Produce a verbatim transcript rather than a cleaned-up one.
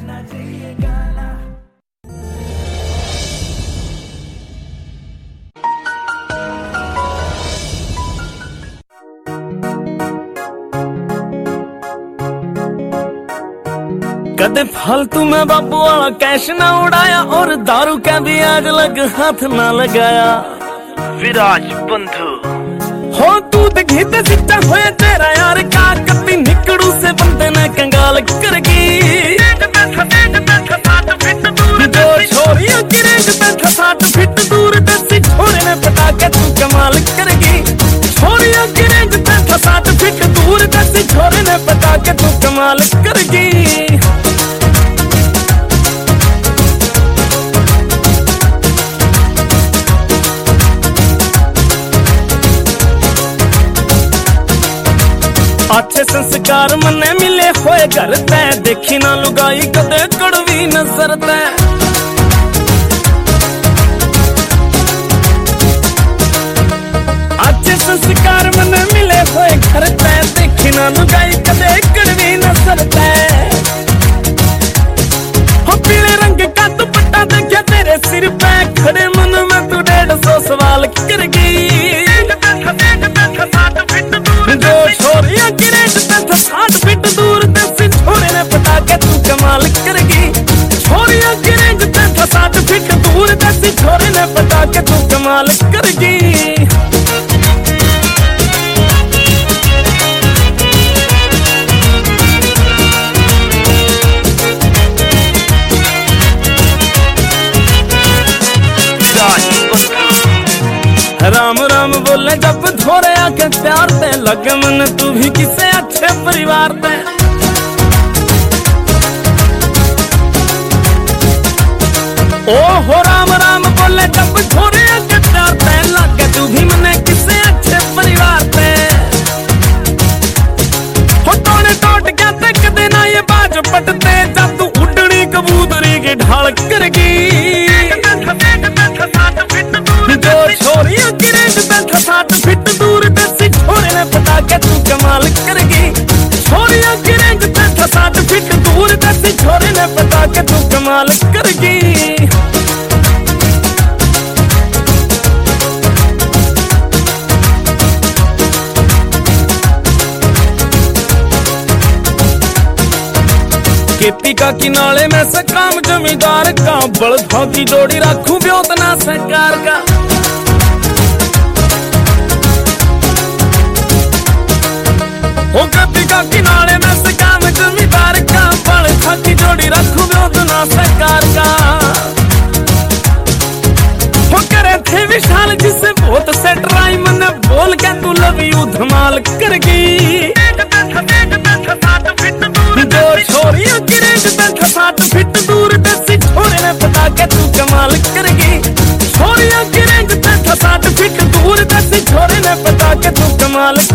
बजना चाहिए गाना। कदे फालतू में बाबू वाला कैश ना उड़ाया और दारू का भी आज लग हाथ ना लगाया। विराज बंधु हो तू तो घित सिट्टा होया तेरा यार का कत्ती निकड़ू से बंदे ने कंगाल करगी। जो छोरियों की रेंज पे था साठ फीट दूर दसी छोरे ने पटा के तू कमाल करगी। छोरियों की रेंज पे था साठ फीट दूर दसी छोरे ने पटा के तू कमाल करगी। अच्छे संस्कार मने मिले होए घर तै देखी ना लुगाई कदे कड़वी नजर तै। अच्छे संस्कार मने मिले होए घर तै देखी ना लुगाई कदे कड़वी नजर तै। हो पीले रंग का दुपट्टा देखा तेरे सिर पे खड़े मन में तू डेढ़ सौ सवाल करगी। जो छोरियां की रेंज पे था साठ फीट दूर दसी छोरे ने पटा के तू कमाल करगी। छोरियां की रेंज पे था साठ फीट दूर दसी छोरे ने पटा के तू कमाल करगी। राम राम बोले जब थोड़े आके प्यार ते लगे मन तू भी किसे अच्छे परिवार ते। ओ हो राम राम बोले जब थोड़े आके प्यार ते लगे तू भी मने किसे अच्छे परिवार ते। हो तोने टोट क्या ते कदे ना ये बाज पटते जब तू उड़नी कबूतरी की ढाल करगी। जो छोरियों की रेंज पे था साठ फीट दूर दसी छोरे ने पटा के तू कमाल करगी। छोरियों की रेंज पे था साठ फीट दूर दसी छोरे ने पटा के तू कमाल करगी। खेती का किनारे में से काम जमींदार का बड़ों की जोड़ी रखूं ब्योतना सरकार का। हो खेती का किनारे में से काम जमींदार का बड़ों की जोड़ी रखूं ब्योतना सरकार का। हो करे थे विशाल जिसे बहुत से ट्राई मैंने बोल के तू लव यू धमाल करगी। जो छोरियों की रेंज पे था साठ फीट दूर दसी छोरे ने पटा के तू कमाल करगी। छोरियों की रेंज पे था साठ फीट दूर दसी छोरे ने पटा के तू कमाल